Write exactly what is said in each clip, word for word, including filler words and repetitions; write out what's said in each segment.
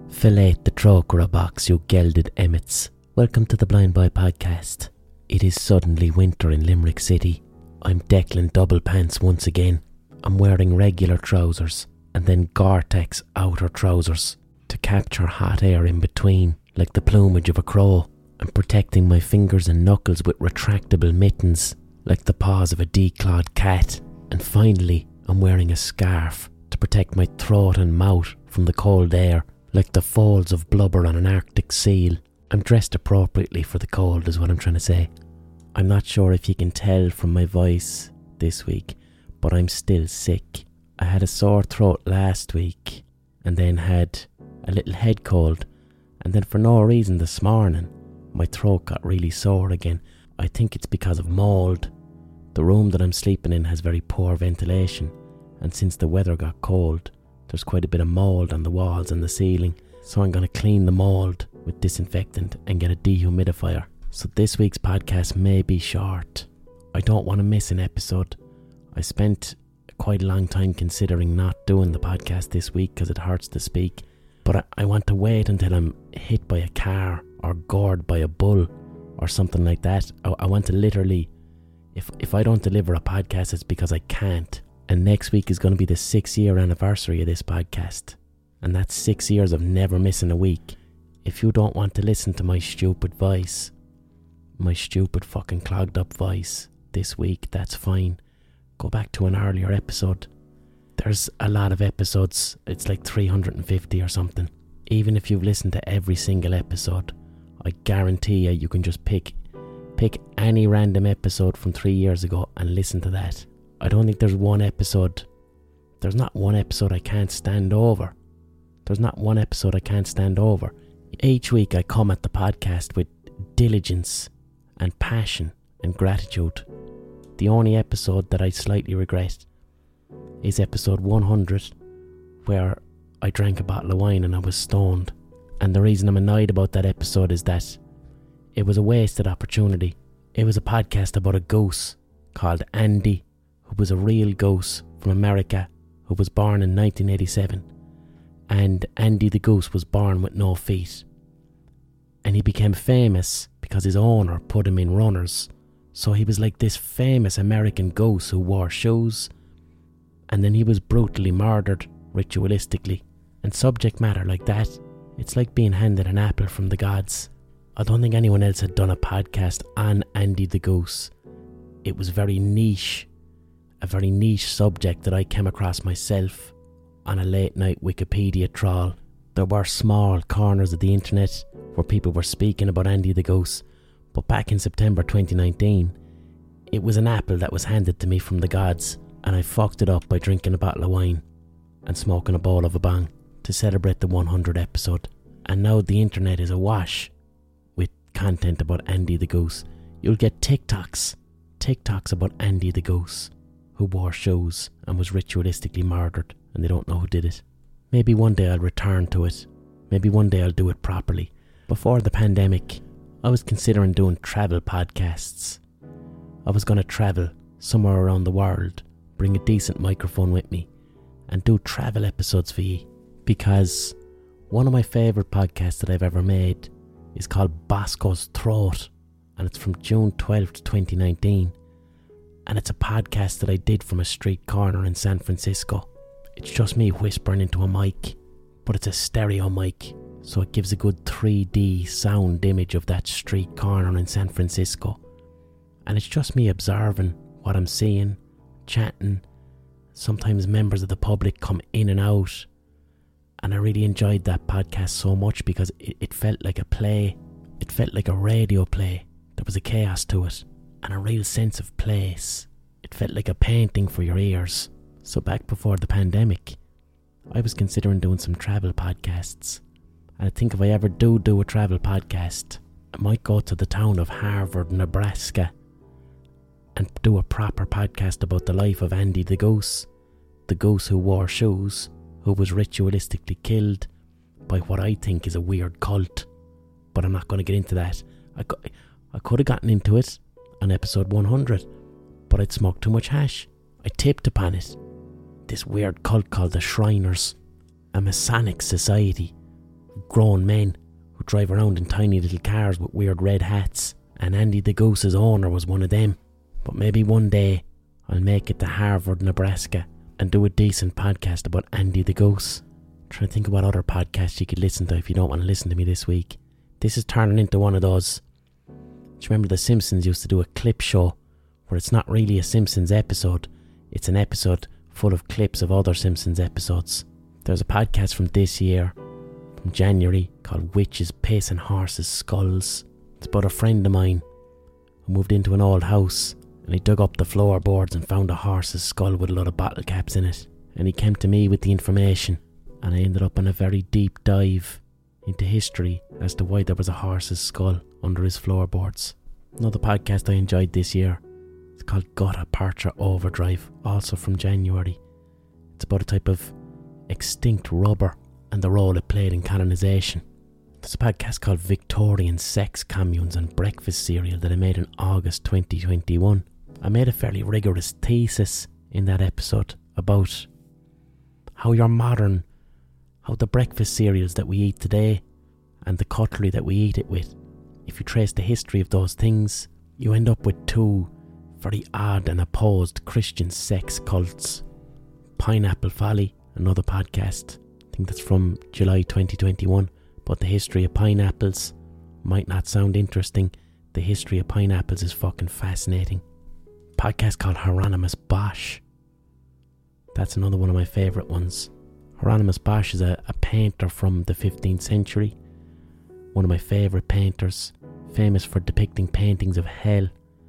Fillet the troker a box, you gelded emmets. Welcome to the Blind Boy Podcast. It is suddenly winter in Limerick City. I'm Declan double pants once again. I'm wearing regular trousers and then Gore-Tex outer trousers to capture hot air in between, like the plumage of a crow. I'm protecting my fingers and knuckles with retractable mittens, like the paws of a declawed cat. And finally, I'm wearing a scarf to protect my throat and mouth from the cold air, like the folds of blubber on an Arctic seal. I'm dressed appropriately for the cold is what I'm trying to say. I'm not sure if you can tell from my voice this week, but I'm still sick. I had a sore throat last week and then had a little head cold, and then for no reason this morning my throat got really sore again. I think it's because of mould. The room that I'm sleeping in has very poor ventilation, and since the weather got cold, there's quite a bit of mould on the walls and the ceiling, so I'm going to clean the mould with disinfectant and get a dehumidifier. So this week's podcast may be short. I don't want to miss an episode. I spent quite a long time considering not doing the podcast this week because it hurts to speak, but I, I want to wait until I'm hit by a car or gored by a bull or something like that. I, I want to literally, if if I don't deliver a podcast, it's because I can't. And next week is going to be the six year anniversary of this podcast. And that's six years of never missing a week. If you don't want to listen to my stupid voice, my stupid fucking clogged up voice this week, that's fine. Go back to an earlier episode. There's a lot of episodes. It's like three hundred fifty or something. Even if you've listened to every single episode, I guarantee you, you can just pick, pick any random episode from three years ago and listen to that. I don't think there's one episode, there's not one episode I can't stand over. There's not one episode I can't stand over. Each week I come at the podcast with diligence and passion and gratitude. The only episode that I slightly regret is episode one hundred, where I drank a bottle of wine and I was stoned. And the reason I'm annoyed about that episode is that it was a wasted opportunity. It was a podcast about a goose called Andy, who was a real goose from America, who was born in nineteen eighty-seven. And Andy the goose was born with no feet. And he became famous because his owner put him in runners. So he was like this famous American goose who wore shoes. And then he was brutally murdered ritualistically. And subject matter like that, it's like being handed an apple from the gods. I don't think anyone else had done a podcast on Andy the goose. It was very niche. A very niche subject that I came across myself on a late night Wikipedia trawl. There were small corners of the internet where people were speaking about Andy the goose, but back in September twenty nineteen, it was an apple that was handed to me from the gods, and I fucked it up by drinking a bottle of wine and smoking a bowl of a bong to celebrate the one hundredth episode. And now the internet is awash with content about Andy the goose. You'll get TikToks, TikToks about Andy the goose, who wore shoes and was ritualistically murdered, and they don't know who did it. Maybe one day I'll return to it. Maybe one day I'll do it properly. Before the pandemic, I was considering doing travel podcasts. I was going to travel somewhere around the world, bring a decent microphone with me, and do travel episodes for you. Because one of my favourite podcasts that I've ever made is called Bosco's Throat, and it's from June twelfth, twenty nineteen. And it's a podcast that I did from a street corner in San Francisco. It's just me whispering into a mic, but it's a stereo mic, so it gives a good three D sound image of that street corner in San Francisco. And it's just me observing what I'm seeing, chatting. Sometimes members of the public come in and out. And I really enjoyed that podcast so much because it, it felt like a play. It felt like a radio play. There was a chaos to it and a real sense of place. It felt like a painting for your ears. So back before the pandemic, I was considering doing some travel podcasts. And I think if I ever do do a travel podcast, I might go to the town of Harvard, Nebraska, and do a proper podcast about the life of Andy the goose, the goose who wore shoes, who was ritualistically killed by what I think is a weird cult. But I'm not going to get into that. I, co- I could have gotten into it on episode one hundred, but I'd smoked too much hash. I tipped upon it. This weird cult called the Shriners, a Masonic society grown men who drive around in tiny little cars with weird red hats, and Andy the Goose's owner was one of them. But maybe one day I'll make it to Harvard, Nebraska and do a decent podcast about Andy the Goose. I'm trying to think of what other podcasts you could listen to if you don't want to listen to me this week. This is turning into one of those. Do you remember The Simpsons used to do a clip show where it's not really a Simpsons episode, it's an episode full of clips of other Simpsons episodes? There's a podcast from this year, from January, called Witches, Piss and Horses' Skulls. It's about a friend of mine who moved into an old house and he dug up the floorboards and found a horse's skull with a lot of bottle caps in it. And he came to me with the information, and I ended up in a very deep dive into history as to why there was a horse's skull under his floorboards. Another podcast I enjoyed this year, it's called Gutta Percha Overdrive, also from January. It's about a type of extinct rubber and the role it played in colonisation. There's a podcast called Victorian Sex Communes and Breakfast Cereal that I made in August twenty twenty-one. I made a fairly rigorous thesis in that episode about how your modern, how the breakfast cereals that we eat today and the cutlery that we eat it with, if you trace the history of those things, you end up with two very odd and opposed Christian sex cults. Pineapple Folly, another podcast, I think that's from July twenty twenty-one, but the history of pineapples might not sound interesting. The history of pineapples is fucking fascinating. Podcast called Hieronymus Bosch. That's another one of my favourite ones. Hieronymus Bosch is a, a painter from the fifteenth century. One of my favourite painters, famous for depicting paintings of hell.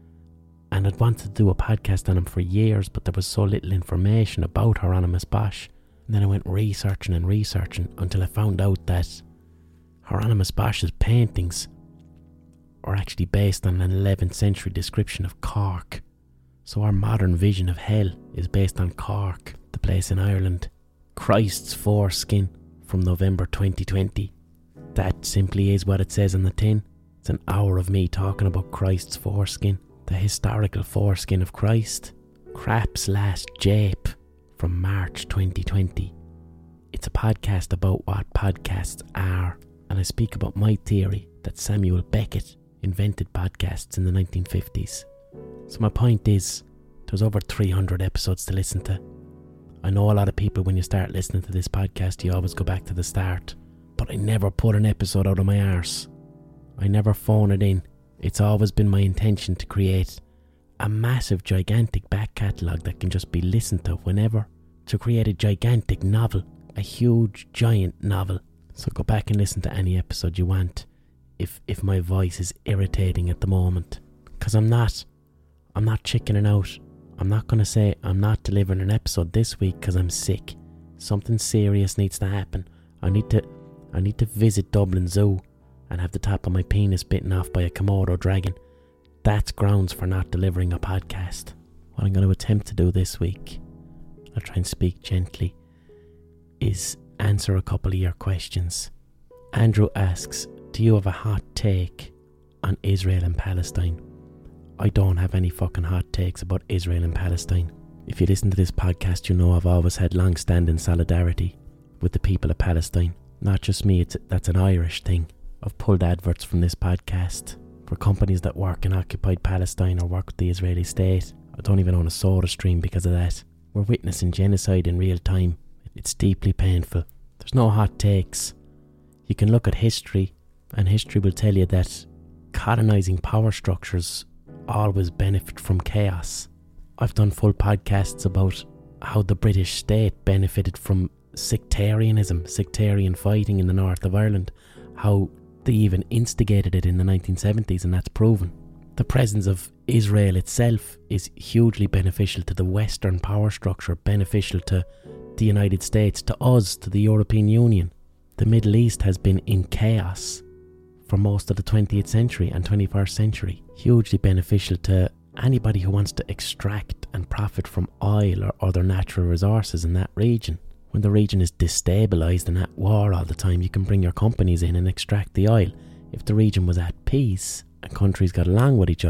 And I'd wanted to do a podcast on him for years, but there was so little information about Hieronymus Bosch. And then I went researching and researching until I found out that Hieronymus Bosch's paintings are actually based on an eleventh century description of Cork. So our modern vision of hell is based on Cork, the place in Ireland. Christ's foreskin from November twenty twenty. That simply is what it says on the tin. It's an hour of me talking about Christ's foreskin, the historical foreskin of Christ. Crap's Last Jape from March twenty twenty. It's a podcast about what podcasts are, and I speak about my theory that Samuel Beckett invented podcasts in the nineteen fifties. So my point is, there's over three hundred episodes to listen to. I know a lot of people, when you start listening to this podcast, you always go back to the start. But I never put an episode out of my arse. I never phone it in. It's always been my intention to create a massive, gigantic back catalogue that can just be listened to whenever. To create a gigantic novel. A huge, giant novel. So go back and listen to any episode you want. If if my voice is irritating at the moment. Because I'm not. I'm not chickening out. I'm not going to say I'm not delivering an episode this week because I'm sick. Something serious needs to happen. I need to I need to visit Dublin Zoo and have the top of my penis bitten off by a Komodo dragon. That's grounds for not delivering a podcast. What I'm going to attempt to do this week, I'll try and speak gently, is answer a couple of your questions. Andrew asks, do you have a hot take on Israel and Palestine? I don't have any fucking hot takes about Israel and Palestine. If you listen to this podcast, you know I've always had long-standing solidarity with the people of Palestine. Not just me, it's that's an Irish thing. I've pulled adverts from this podcast for companies that work in occupied Palestine or work with the Israeli state. I don't even own a soda stream because of that. We're witnessing genocide in real time. It's deeply painful. There's no hot takes. You can look at history, and history will tell you that colonising power structures always benefit from chaos. I've done full podcasts about how the British state benefited from sectarianism, sectarian fighting in the north of Ireland, how they even instigated it in the nineteen seventies, and that's proven. The presence of Israel itself is hugely beneficial to the Western power structure, beneficial to the United States, to us, to the European Union. The Middle East has been in chaos for most of the twentieth century and twenty-first century. Hugely beneficial to anybody who wants to extract and profit from oil or other natural resources in that region. When the region is destabilised and at war all the time, you can bring your companies in and extract the oil. If the region was at peace and countries got along with each other,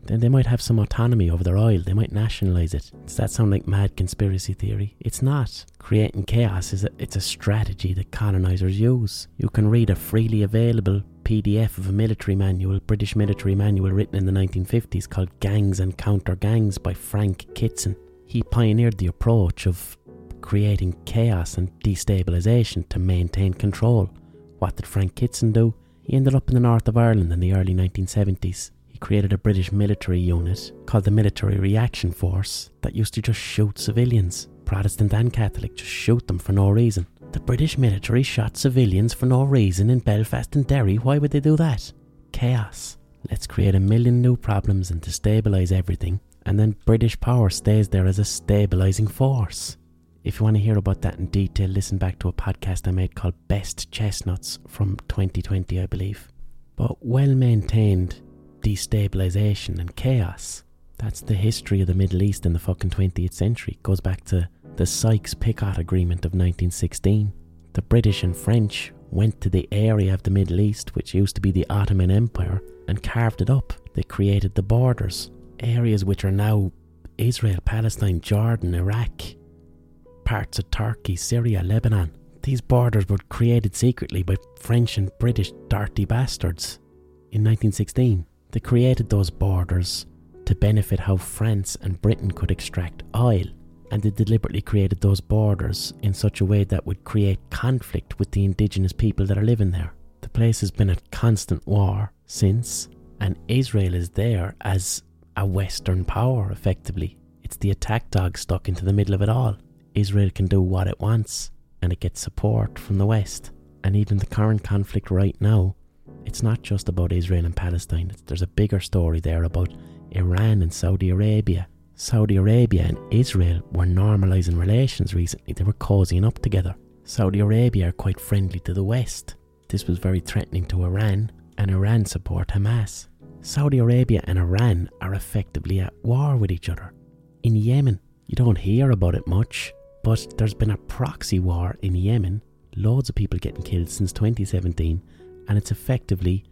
then they might have some autonomy over their oil. They might nationalise it. Does that sound like mad conspiracy theory? It's not. Creating chaos is a, it's a strategy that colonisers use. You can read a freely available P D F of a military manual, British military manual written in the nineteen fifties called Gangs and Counter Gangs by Frank Kitson. He pioneered the approach of creating chaos and destabilisation to maintain control. What did Frank Kitson do? He ended up in the north of Ireland in the early nineteen seventies. He created a British military unit called the Military Reaction Force that used to just shoot civilians, Protestant and Catholic, just shoot them for no reason. The British military shot civilians for no reason in Belfast and Derry. Why would they do that? Chaos. Let's create a million new problems and destabilise everything, and then British power stays there as a stabilising force. If you want to hear about that in detail, listen back to a podcast I made called Best Chestnuts from twenty twenty, I believe. But well-maintained destabilisation and chaos, that's the history of the Middle East in the fucking twentieth century. It goes back to the Sykes-Picot Agreement of nineteen sixteen. The British and French went to the area of the Middle East, which used to be the Ottoman Empire, and carved it up. They created the borders, areas which are now Israel, Palestine, Jordan, Iraq, parts of Turkey, Syria, Lebanon. These borders were created secretly by French and British dirty bastards in nineteen sixteen. They created those borders to benefit how France and Britain could extract oil, and they deliberately created those borders in such a way that would create conflict with the indigenous people that are living there. The place has been at constant war since, and Israel is there as a Western power, effectively. It's the attack dog stuck into the middle of it all. Israel can do what it wants, and it gets support from the West. And even the current conflict right now, it's not just about Israel and Palestine. It's, there's a bigger story there about Iran and Saudi Arabia. Saudi Arabia and Israel were normalising relations recently. They were cozying up together. Saudi Arabia are quite friendly to the West. This was very threatening to Iran, and Iran support Hamas. Saudi Arabia and Iran are effectively at war with each other. In Yemen, you don't hear about it much, but there's been a proxy war in Yemen. Loads of people getting killed since twenty seventeen, and it's effectively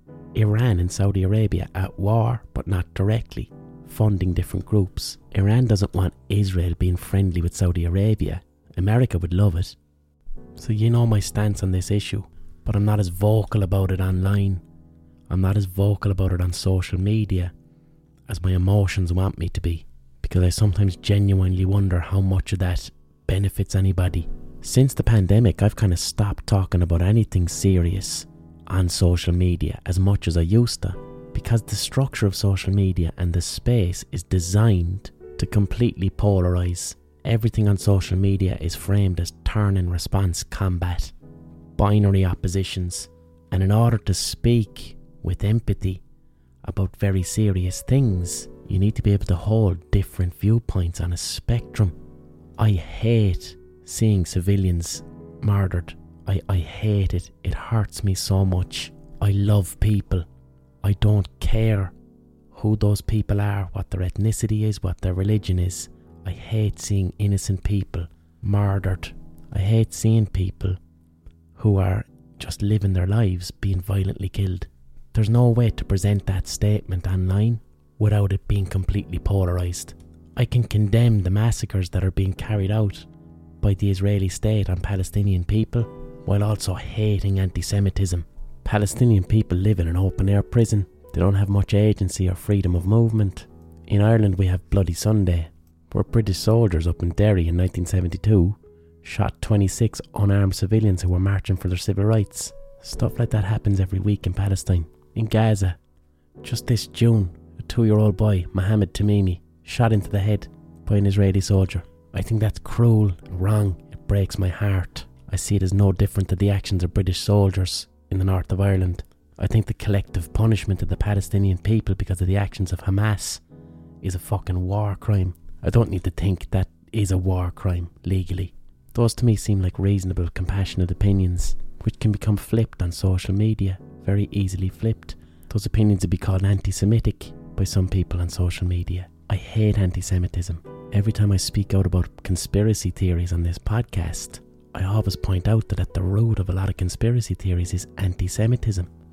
Iran and Saudi Arabia at war, but not directly, funding different groups. Iran doesn't want Israel being friendly with Saudi Arabia. America would love it. So you know my stance on this issue, but I'm not as vocal about it online. I'm not as vocal about it on social media as my emotions want me to be, because I sometimes genuinely wonder how much of that benefits anybody. Since the pandemic, I've kind of stopped talking about anything serious on social media as much as I used to, because the structure of social media and the space is designed to completely polarise. Everything on social media is framed as turn and response combat, binary oppositions, and in order to speak with empathy about very serious things, you need to be able to hold different viewpoints on a spectrum. I hate seeing civilians murdered. I, I hate it. It hurts me so much. I love people. I don't care who those people are, what their ethnicity is, what their religion is. I hate seeing innocent people murdered. I hate seeing people who are just living their lives being violently killed. There's no way to present that statement online without it being completely polarised. I can condemn the massacres that are being carried out by the Israeli state on Palestinian people while also hating anti-Semitism. Palestinian people live in an open-air prison. They don't have much agency or freedom of movement. In Ireland we have Bloody Sunday, where British soldiers up in Derry in nineteen seventy-two shot twenty-six unarmed civilians who were marching for their civil rights. Stuff like that happens every week in Palestine. In Gaza, just this June, a two-year-old boy, Mohammed Tamimi, shot into the head by an Israeli soldier. I think that's cruel and wrong. It breaks my heart. I see it as no different to the actions of British soldiers in the north of Ireland. I think the collective punishment of the Palestinian people because of the actions of Hamas is a fucking war crime. I don't need to think that is a war crime legally. Those to me seem like reasonable, compassionate opinions, which can become flipped on social media, very easily flipped. Those opinions would be called anti-Semitic by some people on social media. I hate anti-Semitism. Every time I speak out about conspiracy theories on this podcast, I always point out that at the root of a lot of conspiracy theories is anti-Semitism.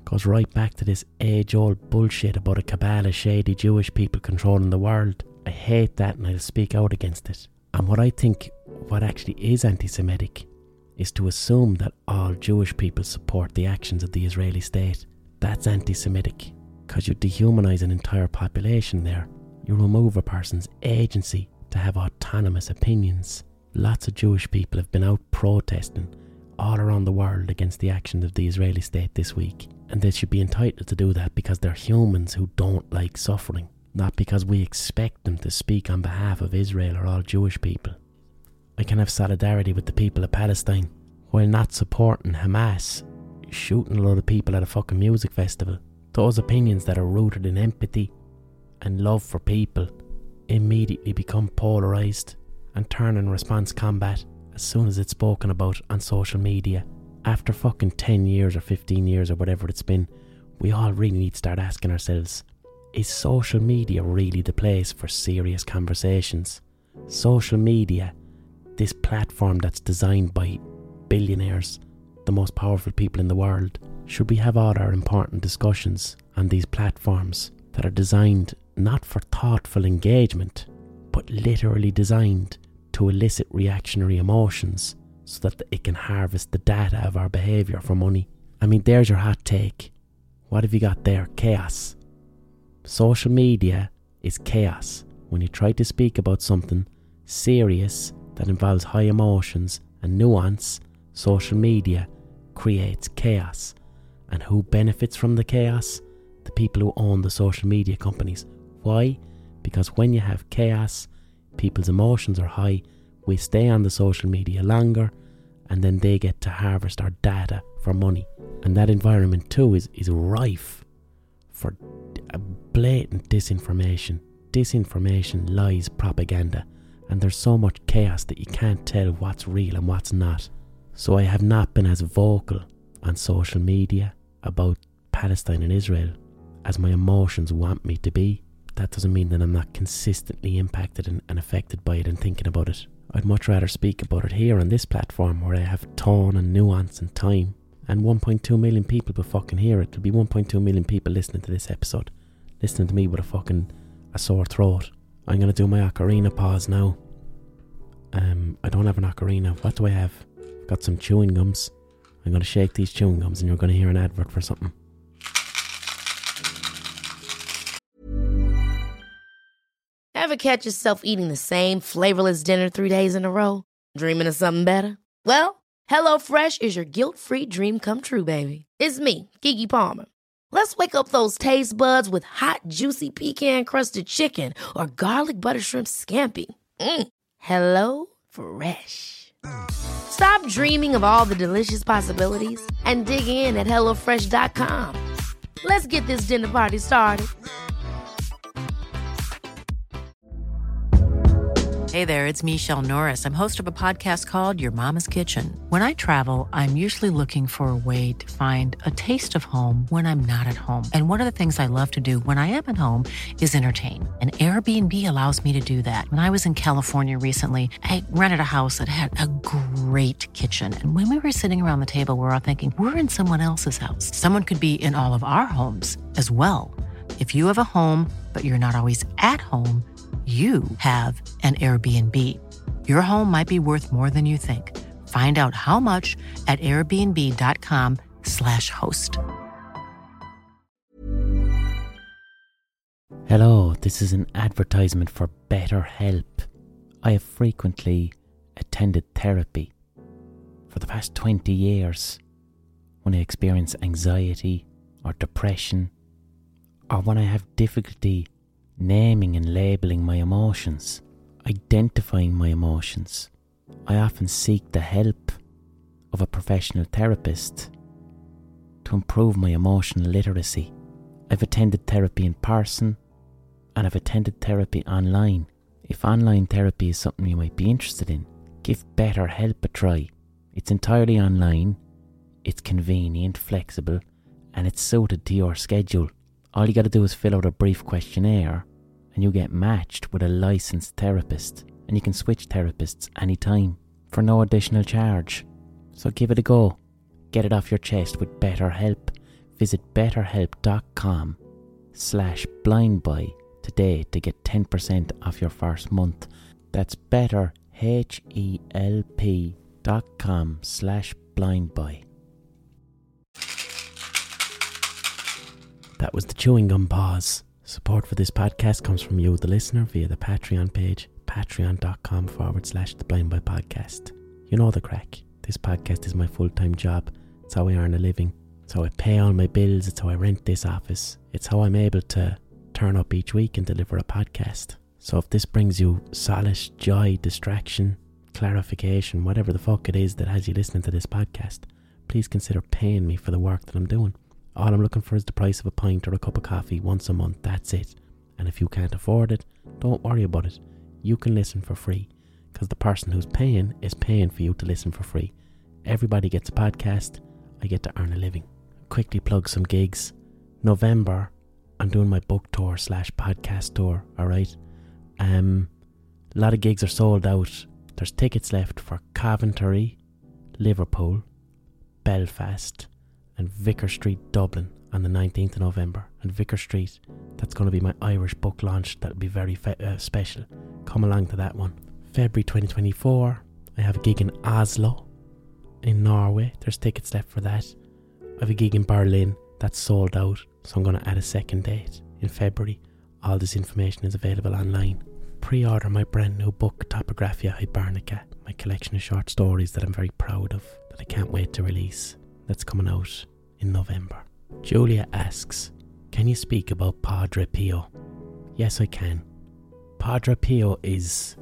Goes right back to this age-old bullshit about a cabal of shady Jewish people controlling the world. I hate that and I'll speak out against it. And what I think what actually is anti-Semitic is to assume that all Jewish people support the actions of the Israeli state. That's anti-Semitic, because you dehumanise an entire population there. You remove a person's agency to have autonomous opinions. Lots of Jewish people have been out protesting all around the world against the actions of the Israeli state this week. And they should be entitled to do that because they're humans who don't like suffering, not because we expect them to speak on behalf of Israel or all Jewish people. I can have solidarity with the people of Palestine while not supporting Hamas shooting a lot of people at a fucking music festival. Those opinions that are rooted in empathy and love for people immediately become polarised and turn in response combat as soon as it's spoken about on social media. After fucking ten years or fifteen years or whatever it's been, we all really need to start asking ourselves, is social media really the place for serious conversations? Social media, this platform that's designed by billionaires, the most powerful people in the world, should we have all our important discussions on these platforms that are designed not for thoughtful engagement, but literally designed to elicit reactionary emotions so that it can harvest the data of our behaviour for money? I mean, there's your hot take. What have you got there? Chaos. Social media is chaos. When you try to speak about something serious that involves high emotions and nuance, social media creates chaos. And who benefits from the chaos? The people who own the social media companies. Why? Because when you have chaos, people's emotions are high, we stay on the social media longer, and then they get to harvest our data for money. And that environment too is, is rife for blatant disinformation. Disinformation, lies, propaganda. And there's so much chaos that you can't tell what's real and what's not. So I have not been as vocal on social media about Palestine and Israel as my emotions want me to be. That doesn't mean that I'm not consistently impacted and, and affected by it and thinking about it. I'd much rather speak about it here on this platform where I have tone and nuance and time. And one point two million people will fucking hear it. There'll be one point two million people listening to this episode, listening to me with a fucking a sore throat. I'm going to do my ocarina pause now. Um, I don't have an ocarina. What do I have? I've got some chewing gums. I'm going to shake these chewing gums and you're going to hear an advert for something. Ever catch yourself eating the same flavorless dinner three days in a row? Dreaming of something better? Well, HelloFresh is your guilt-free dream come true, baby. It's me, Keke Palmer. Let's wake up those taste buds with hot, juicy pecan-crusted chicken or garlic butter shrimp scampi. Mm. Hello Fresh. Stop dreaming of all the delicious possibilities and dig in at hello fresh dot com. Let's get this dinner party started. Hey there, it's Michelle Norris. I'm host of a podcast called Your Mama's Kitchen. When I travel, I'm usually looking for a way to find a taste of home when I'm not at home. And one of the things I love to do when I am at home is entertain. And Airbnb allows me to do that. When I was in California recently, I rented a house that had a great kitchen. And when we were sitting around the table, we were all thinking, we're in someone else's house. Someone could be in all of our homes as well. If you have a home, but you're not always at home, you have an Airbnb. Your home might be worth more than you think. Find out how much at airbnb.com slash host. Hello, this is an advertisement for BetterHelp. I have frequently attended therapy for the past twenty years when I experience anxiety or depression, or when I have difficulty naming and labelling my emotions, identifying my emotions. I often seek the help of a professional therapist to improve my emotional literacy. I've attended therapy in person and I've attended therapy online. If online therapy is something you might be interested in, give BetterHelp a try. It's entirely online, it's convenient, flexible, and it's suited to your schedule. All you got to do is fill out a brief questionnaire and you get matched with a licensed therapist, and you can switch therapists anytime for no additional charge. So give it a go. Get it off your chest with BetterHelp. Visit betterhelp.com slash blindboy today to get ten percent off your first month. That's better, H-E-L-P dot com slash blindboy. That was the chewing gum pause. Support for this podcast comes from you, the listener, via the Patreon page, patreon.com forward slash the Blind Boy Podcast. You know the crack. This podcast is my full-time job. It's how I earn a living. It's how I pay all my bills. It's how I rent this office. It's how I'm able to turn up each week and deliver a podcast. So if this brings you solace, joy, distraction, clarification, whatever the fuck it is that has you listening to this podcast, please consider paying me for the work that I'm doing. All I'm looking for is the price of a pint or a cup of coffee once a month. That's it. And if you can't afford it, don't worry about it. You can listen for free, because the person who's paying is paying for you to listen for free. Everybody gets a podcast. I get to earn a living. Quickly plug some gigs. November, I'm doing my book tour slash podcast tour, alright? Um, a lot of gigs are sold out. There's tickets left for Coventry, Liverpool, Belfast, and Vicar Street, Dublin on the nineteenth of November. And Vicar Street, that's going to be my Irish book launch. That'll be very fe- uh, special. Come along to that one. February twenty twenty-four, I have a gig in Oslo, in Norway. There's tickets left for that. I have a gig in Berlin that's sold out, so I'm going to add a second date in February. All this information is available online. Pre-order my brand new book, Topographia Hibernica, my collection of short stories that I'm very proud of, that I can't wait to release. That's coming out in November. Julia asks, can you speak about Padre Pio? Yes, I can. Padre Pio is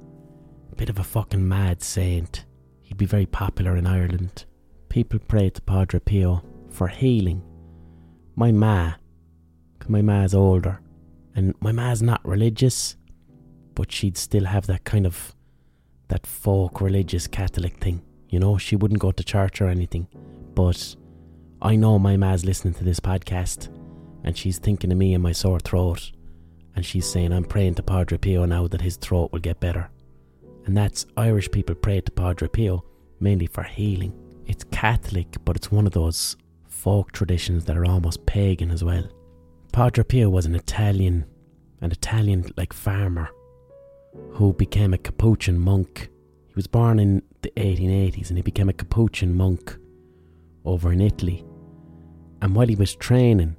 a bit of a fucking mad saint. He'd be very popular in Ireland. People pray to Padre Pio for healing. My ma, cause my ma's older, and my ma's not religious, but she'd still have that kind of, that folk religious Catholic thing. You know, she wouldn't go to church or anything. But I know my ma's listening to this podcast, and she's thinking of me and my sore throat, and she's saying, I'm praying to Padre Pio now that his throat will get better. And that's, Irish people pray to Padre Pio mainly for healing. It's Catholic, but it's one of those folk traditions that are almost pagan as well. Padre Pio was an Italian, an Italian like farmer who became a Capuchin monk. He was born in the eighteen eighties and he became a Capuchin monk over in Italy. And while he was training,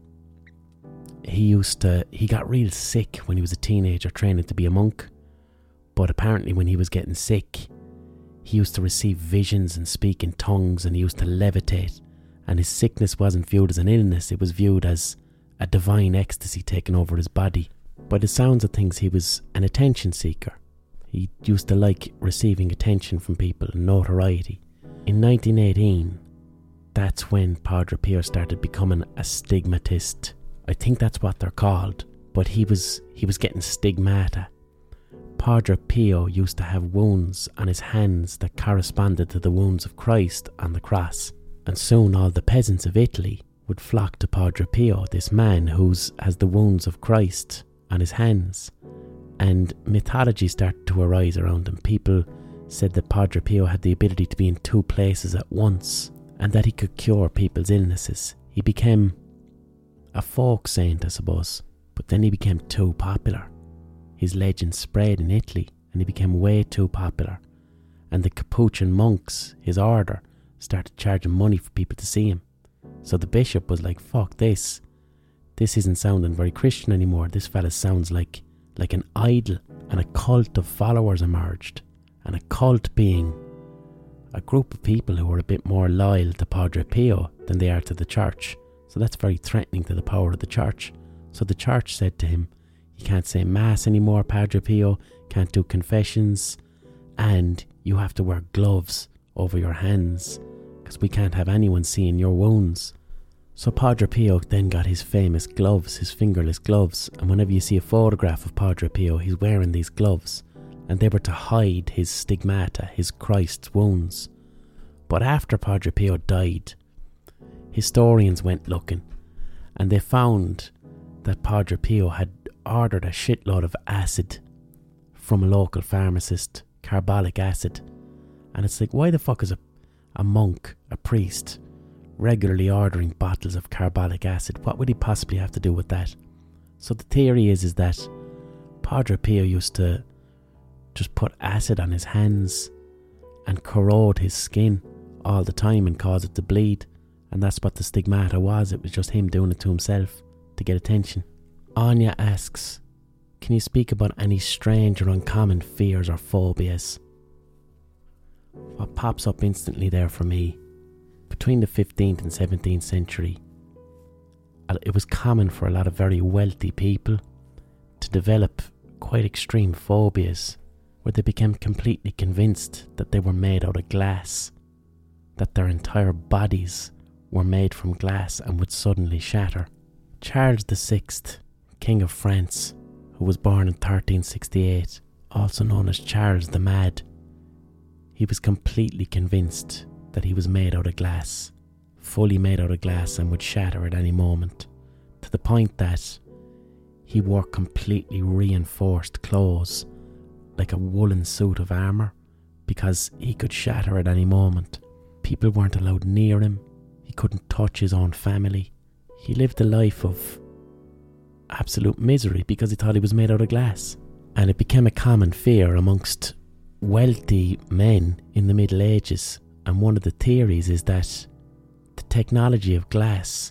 he used to, he got real sick when he was a teenager training to be a monk. But apparently when he was getting sick, he used to receive visions and speak in tongues, and he used to levitate. And his sickness wasn't viewed as an illness, it was viewed as a divine ecstasy taking over his body. By the sounds of things, he was an attention seeker. He used to like receiving attention from people and notoriety. In nineteen eighteen, that's when Padre Pio started becoming a stigmatist. I think that's what they're called. But he was he was getting stigmata. Padre Pio used to have wounds on his hands that corresponded to the wounds of Christ on the cross. And soon all the peasants of Italy would flock to Padre Pio, this man who has the wounds of Christ on his hands. And mythology started to arise around him. People said that Padre Pio had the ability to be in two places at once, and that he could cure people's illnesses. He became a folk saint, I suppose, but then he became too popular. His legend spread in Italy, and he became way too popular. And the Capuchin monks, his order, started charging money for people to see him. So the bishop was like, fuck this. This isn't sounding very Christian anymore. This fella sounds like, like an idol. And a cult of followers emerged. And a cult being a group of people who are a bit more loyal to Padre Pio than they are to the church. So that's very threatening to the power of the church. So the church said to him, you can't say mass anymore, Padre Pio, can't do confessions, and you have to wear gloves over your hands, because we can't have anyone seeing your wounds. So Padre Pio then got his famous gloves, his fingerless gloves, and whenever you see a photograph of Padre Pio, he's wearing these gloves, and they were to hide his stigmata, his Christ's wounds. But after Padre Pio died, historians went looking, and they found that Padre Pio had ordered a shitload of acid from a local pharmacist, carbolic acid. And it's like, why the fuck is a, a monk, a priest, regularly ordering bottles of carbolic acid. What would he possibly have to do with that? So the theory is, is that Padre Pio used to just put acid on his hands and corrode his skin all the time and cause it to bleed. And that's what the stigmata was. It was just him doing it to himself to get attention. Anya asks, can you speak about any strange or uncommon fears or phobias? What pops up instantly there for me, between the fifteenth and seventeenth century, it was common for a lot of very wealthy people to develop quite extreme phobias, where they became completely convinced that they were made out of glass, that their entire bodies were made from glass and would suddenly shatter. Charles the Sixth, King of France, who was born in thirteen sixty-eight, also known as Charles the Mad, he was completely convinced that he was made out of glass, fully made out of glass, and would shatter at any moment, to the point that he wore completely reinforced clothes, like a woolen suit of armour, because he could shatter at any moment. People weren't allowed near him. He couldn't touch his own family. He lived a life of absolute misery because he thought he was made out of glass. And it became a common fear amongst wealthy men in the Middle Ages. And one of the theories is that the technology of glass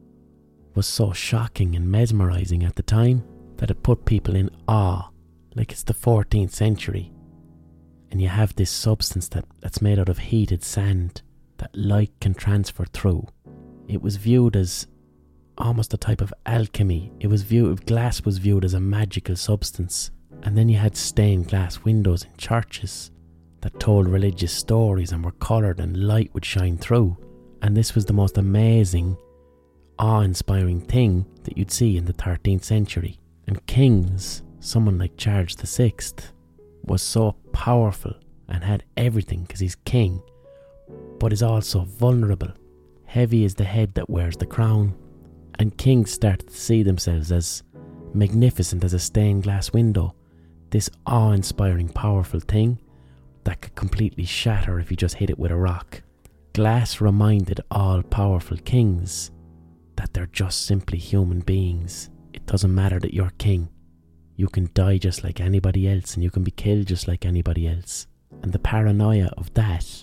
was so shocking and mesmerising at the time that it put people in awe. Like, it's the fourteenth century and you have this substance that, that's made out of heated sand that light can transfer through. It was viewed as almost a type of alchemy. It was viewed, glass was viewed as a magical substance. And then you had stained glass windows in churches that told religious stories and were coloured and light would shine through. And this was the most amazing, awe-inspiring thing that you'd see in the thirteenth century. And kings, someone like Charles the Sixth, was so powerful and had everything because he's king, but is also vulnerable. Heavy is the head that wears the crown. And kings started to see themselves as magnificent as a stained glass window, this awe-inspiring, powerful thing that could completely shatter if you just hit it with a rock. Glass reminded all powerful kings that they're just simply human beings. It doesn't matter that you're king. You can die just like anybody else, and you can be killed just like anybody else. And the paranoia of that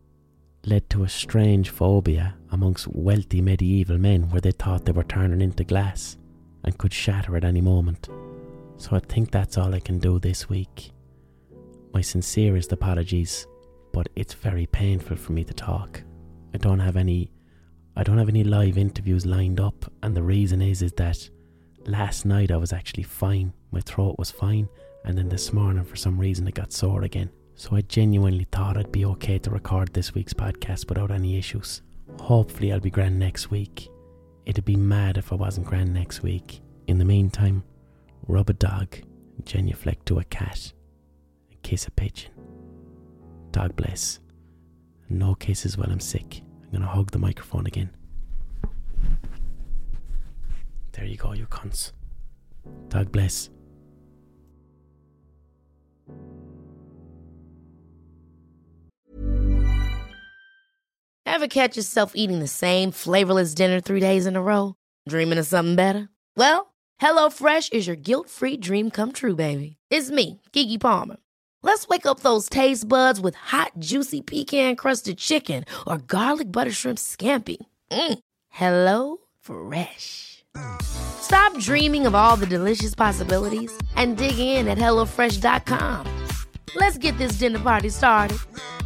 led to a strange phobia amongst wealthy medieval men, where they thought they were turning into glass and could shatter at any moment. So I think that's all I can do this week. My sincerest apologies, but it's very painful for me to talk. I don't have any I don't have any live interviews lined up, and the reason is is that last night I was actually fine. My throat was fine, and then this morning for some reason it got sore again. So I genuinely thought I'd be okay to record this week's podcast without any issues. Hopefully I'll be grand next week. It'd be mad if I wasn't grand next week. In the meantime, rub a dog, genuflect to a cat, and kiss a pigeon. Dog bless. And no kisses while I'm sick. I'm gonna hug the microphone again. There you go, you cunts. Dog bless. Ever catch yourself eating the same flavorless dinner three days in a row? Dreaming of something better? Well, HelloFresh is your guilt-free dream come true, baby. It's me, Keke Palmer. Let's wake up those taste buds with hot, juicy pecan-crusted chicken or garlic butter shrimp scampi. Mm. Hello Fresh. Stop dreaming of all the delicious possibilities and dig in at hello fresh dot com. Let's get this dinner party started.